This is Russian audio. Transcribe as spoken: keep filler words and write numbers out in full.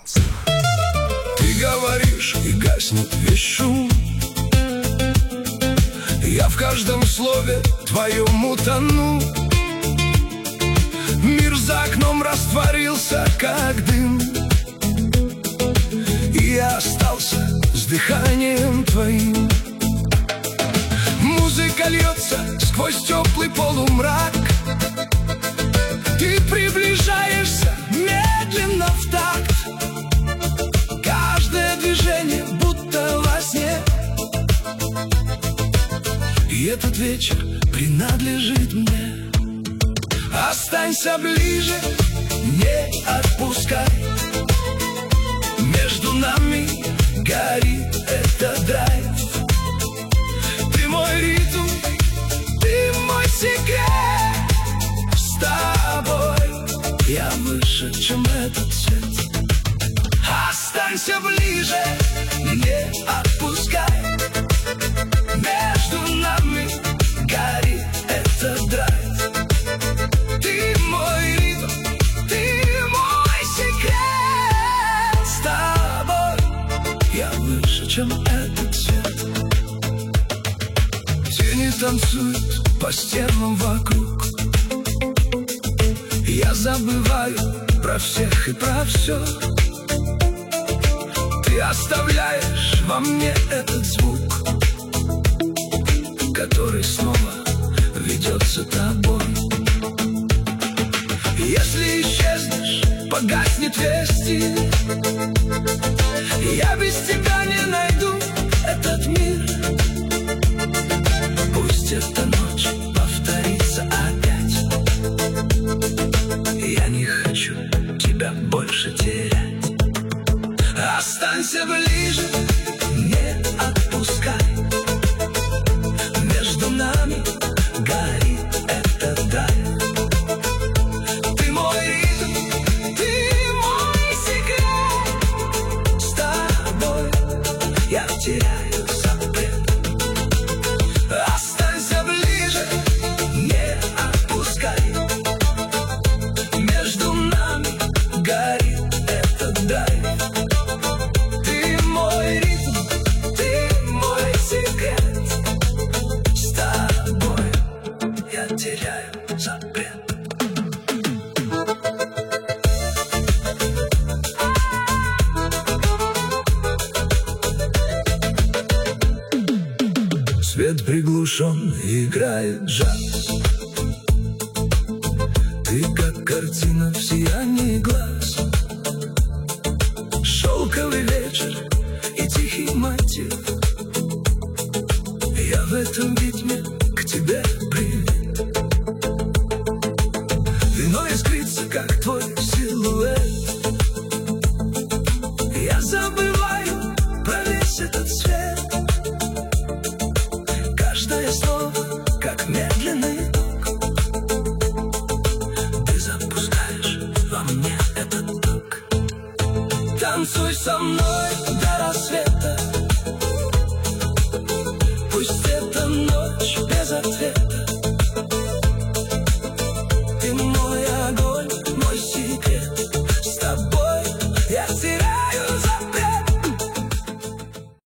остался. Ты говоришь, и гаснет весь шум. Я в каждом слове твоем утону. Мир за окном растворился, как дым, и я остался с дыханием твоим. Музыка льется сквозь теплый полумрак. Ты приближаешься медленно в такт. Каждое движение будто во сне. И этот вечер принадлежит мне. Останься ближе, не отпускай. Между нами горит этот драйв. Ты мой ритм, ты мой секрет. С тобой я выше, чем этот свет. Останься ближе, не отпускай. Между нами горит этот драйв. Ты мой ритм, ты мой секрет. С тобой я выше, чем этот свет. Тени танцуют по стенам вокруг. Я забываю про всех и про все. Ты оставляешь во мне этот звук, который снова ведет за тобой. Если исчезнешь, погаснет весь стиль. Я без тебя не найду этот мир. Пусть эта ночь повторится опять. Я не хочу тебя больше терять. Останься ближе, не отпускай. Между нами горит этот драйв. Ты мой ритм, ты мой секрет. С тобой я теряю запрет. Останься ближе, не отпускай. Между нами горит этот драйв. Ты мой ритм, ты мой секрет. С тобой я теряю запрет. Свет приглушен, играет джаз. Ты как картина в сиянии глаз. Шелковый вечер и тихий мотив. Я в этом ритме к тебе привет. Вино искрится, как твой силуэт. Я забываю про весь этот свет. Каждое слово, как медленный ток. Ты запускаешь во мне этот ток. Танцуй со мной до рассвета. Пусть эта ночь